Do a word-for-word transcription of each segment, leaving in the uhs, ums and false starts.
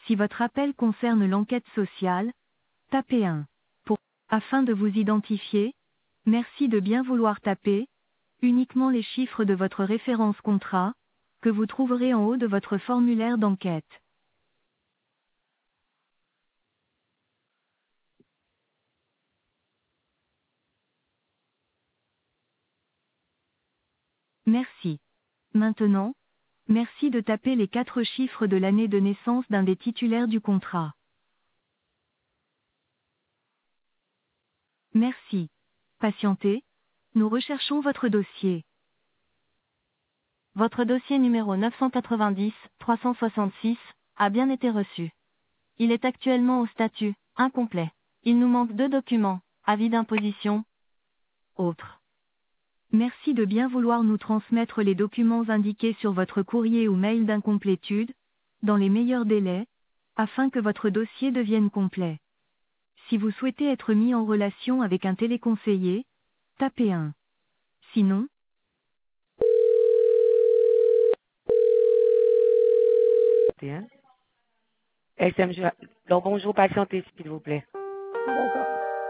Si votre appel concerne l'enquête sociale, tapez un. Pour, afin de vous identifier, merci de bien vouloir taper, uniquement les chiffres de votre référence contrat, que vous trouverez en haut de votre formulaire d'enquête. Merci. Maintenant, merci de taper les quatre chiffres de l'année de naissance d'un des titulaires du contrat. Merci. Patientez, nous recherchons votre dossier. Votre dossier numéro neuf cent quatre-vingt-dix trois cent soixante-six a bien été reçu. Il est actuellement au statut incomplet. Il nous manque deux documents, avis d'imposition, autres. Merci de bien vouloir nous transmettre les documents indiqués sur votre courrier ou mail d'incomplétude, dans les meilleurs délais, afin que votre dossier devienne complet. Si vous souhaitez être mis en relation avec un téléconseiller, tapez un. Sinon, Hein? S M J. Donc, bonjour, patientez, s'il vous plaît. D'accord.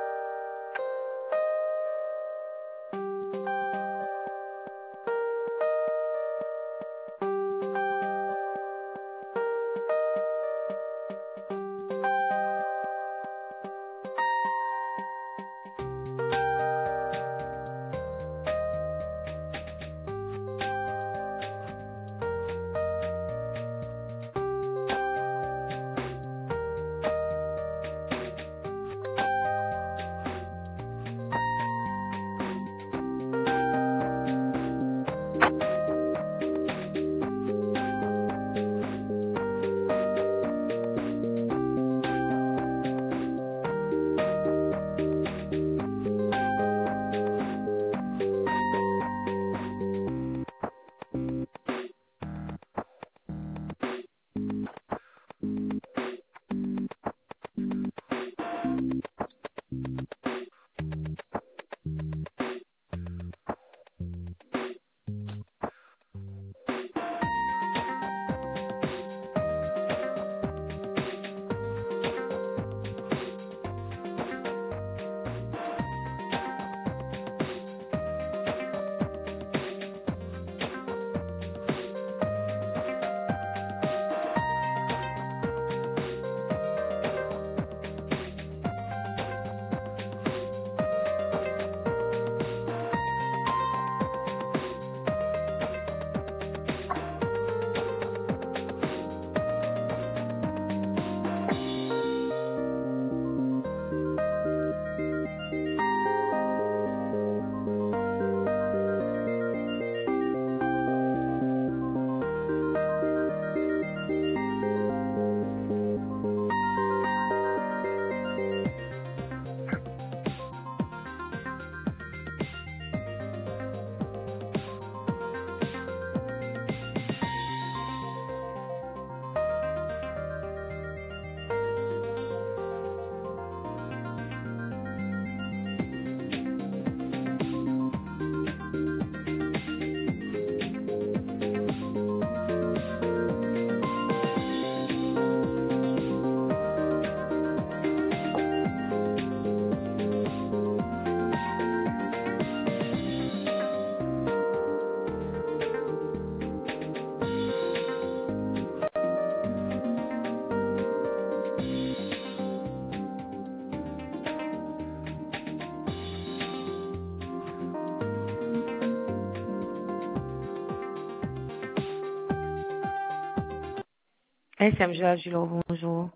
S M J Agilo, bonjour.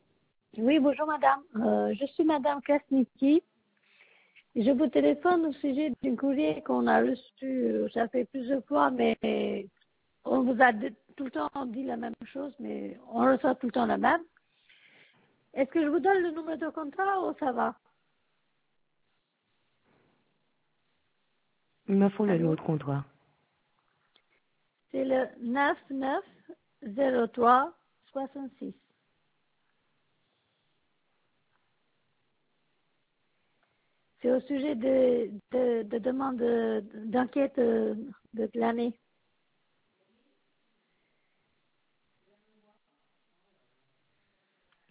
Oui, bonjour madame. Euh, je suis madame Krasniki. Je vous téléphone au sujet d'un courrier qu'on a reçu, ça fait plusieurs fois, mais on vous a dit- tout le temps dit la même chose, mais on reçoit tout le temps la même. Est-ce que je vous donne le numéro de contrat ou ça va? Il me faut le Allô? numéro de contrat. C'est le neuf neuf zéro trois soixante-six. C'est au sujet de, de, de demande de- d'enquête de, de l'année.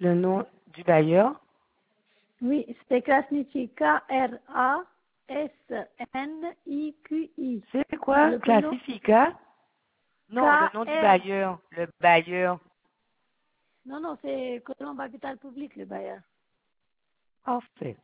Le nom du bailleur. Oui, c'est Krasniki, K R A S N I Q I. C'est quoi? Le prénom Classifica? Non, le nom du K R. bailleur. Le bailleur. Non, non, c'est Colombe Habitat Public, le bailleur. Parfait.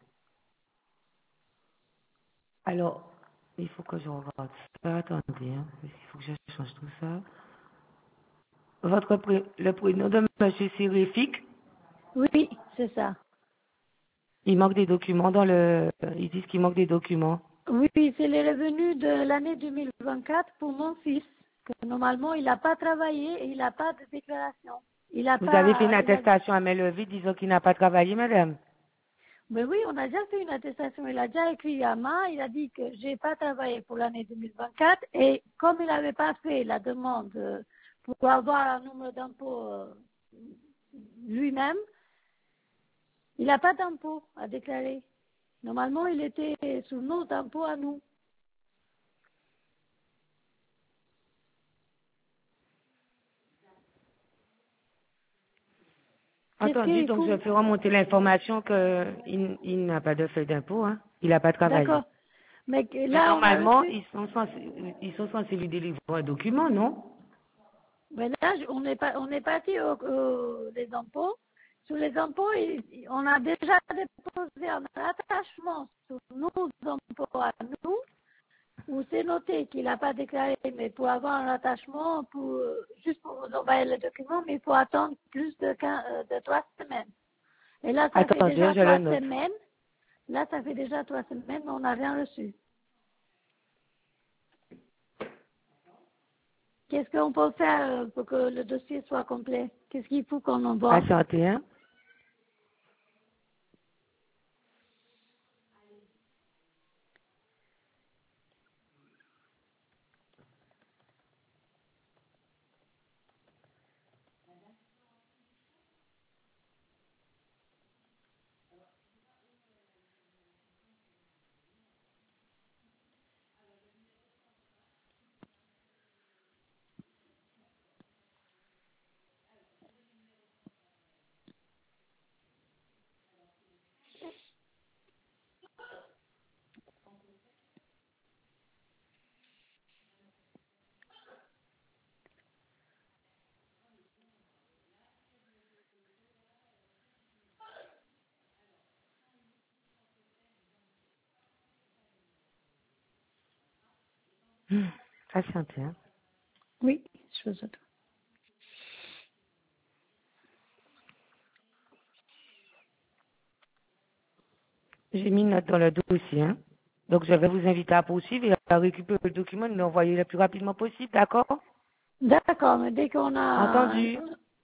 Alors, il faut que je regarde ça. Attendez, hein. Il faut que je change tout ça. Votre pré... Le prénom de monsieur Sérifique, Oui, c'est ça. il manque des documents dans le... Ils disent qu'il manque des documents. Oui, c'est les revenus de l'année deux mille vingt-quatre pour mon fils. Que normalement, il n'a pas travaillé et il n'a pas de déclaration. Il n'a Vous avez fait une pas. Il a... attestation à main levée disant qu'il n'a pas travaillé, madame? Mais oui, on a déjà fait une attestation. Il a déjà écrit à main. Il a dit que j'ai pas travaillé pour l'année deux mille vingt-quatre et comme il n'avait pas fait la demande euh, pour avoir un numéro d'impôt euh, lui-même, il n'a pas d'impôt à déclarer. Normalement, il était sous nos impôts à nous. Qu'est-ce Entendu, qu'il donc je faut? fais remonter l'information qu'il il n'a pas de feuille d'impôt, hein. Il n'a pas travaillé. D'accord. Mais que- Mais là, on a normalement, reçu. ils sont censés, ils sont censés lui délivrer un document, non? Mais là, je- on est pas, on est parti au, au- les impôts. Sur les impôts, il- il- on a déjà déposé un attachement sur nos impôts à nous, où c'est noté qu'il n'a pas déclaré, mais pour avoir un attachement, pour, juste pour vous envoyer le document, mais il faut attendre plus de, quinze, euh, de trois semaines. Et là, ça fait Attendez, déjà je le trois note. semaines. Là, ça fait déjà trois semaines, mais on n'a rien reçu. Qu'est-ce qu'on peut faire euh, pour que le dossier soit complet? Qu'est-ce qu'il faut qu'on envoie? Patientez, hein. Hmm, Patientez, hein. Oui, je vous attends. J'ai mis une note dans le dossier, hein. Donc je vais vous inviter à poursuivre et à récupérer le document et nous l'envoyer le plus rapidement possible, d'accord? D'accord, mais dès qu'on a... Entendu.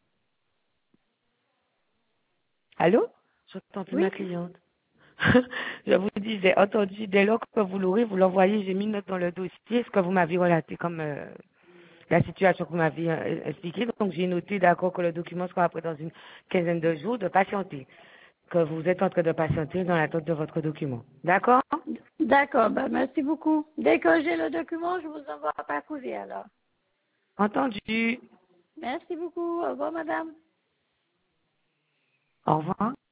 Allô? J'entends plus ma Oui, cliente. Je vous disais, entendu, dès lors que vous l'aurez, vous l'envoyez, j'ai mis une note dans le dossier, ce que vous m'avez relaté comme euh, la situation que vous m'avez euh, expliquée. Donc j'ai noté, d'accord, que le document sera après dans une quinzaine de jours de patienter, que vous êtes en train de patienter dans l'attente de votre document. D'accord? d'accord, ben merci beaucoup. Dès que j'ai le document, je vous envoie par courrier alors. Entendu. Merci beaucoup. Au revoir, madame. Au revoir.